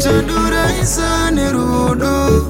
Shandura isane rudo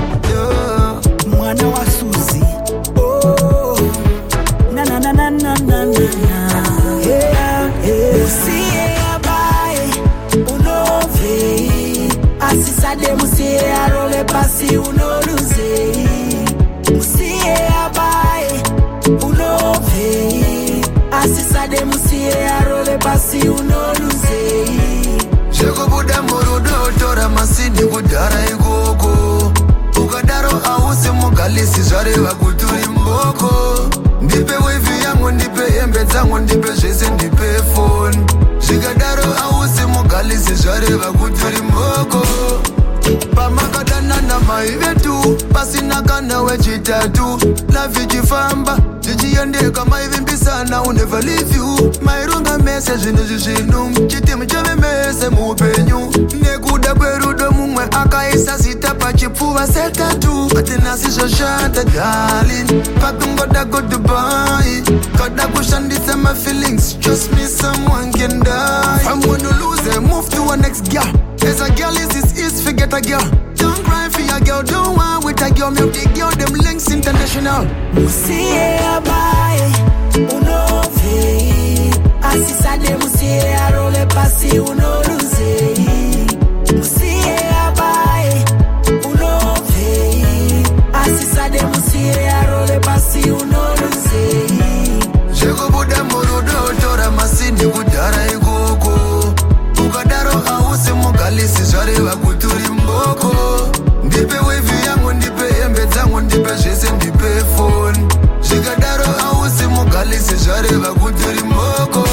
Mwana wa Suzi. Oh, na na na na na na na. Yeah, yeah. Usiye abaye, unove. Asisade musiye arole pasi unoluze. Usiye abaye, unove. Asisade musiye arole pasi unoluze. Sheko buda murudo tora masini kudara igoko. Ukadaro awuse mugalisi zvare vakuturi mboko. Ndipe wifi yangu ndipe hembe dzangu ndipe zvese ndipe phone. Zvikadaro awuse mugalisi zvare vakuturi mboko. Pamakadanana mai vetu pasina kana wechitatu. Love ichifamba zvichiendeka maivimbisana will never leave you. Mairunga mese zvinhu zvizvinu chitimu chave mese muupenyu. Nekuda kwerudo mumwe akaisa zita pachipfuva setatu. Atinasi zvoshata darling pakungoda go Dubai. Kada kushandisa my feelings trust me someone can die. I'm gonna lose and move to a next girl. As a girl is forget a girl. Don't cry for your girl, don't want with a girl. Make the girl them links international. Musiye abaye, unove. Asisade musiye arole pasi unoluze. Musiye abaye, unove. Asisade musiye arole pasi unoluze. Sheko buda murudo tora masini kudara igoko. Ukadaro awuse mugalisi zvare vakuturi mboko. Ndipe wifi yangu ndipe hembe dzangu ndipe zvese ndipe phone. Zvikadaro awuse mugalisi zvare vakuturi mboko.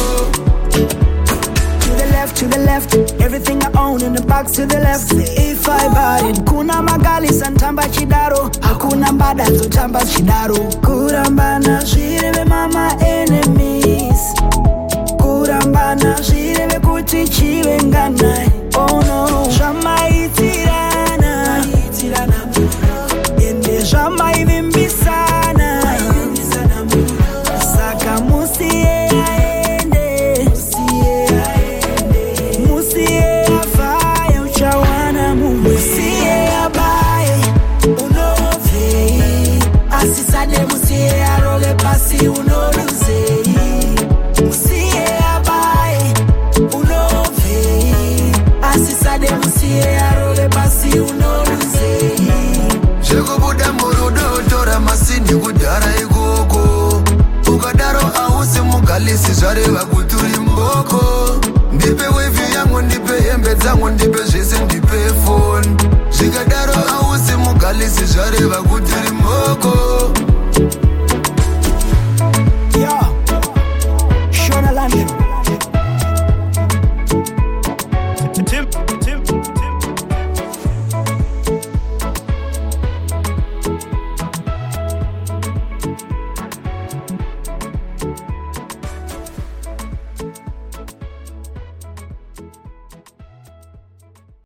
To the left, everything I own in the box to the left. If I buy it, kuna magali santamba chidaro, hakuna mbada zotamba chidaro. Kurambana shirebe mama enemies, kurambana shirebe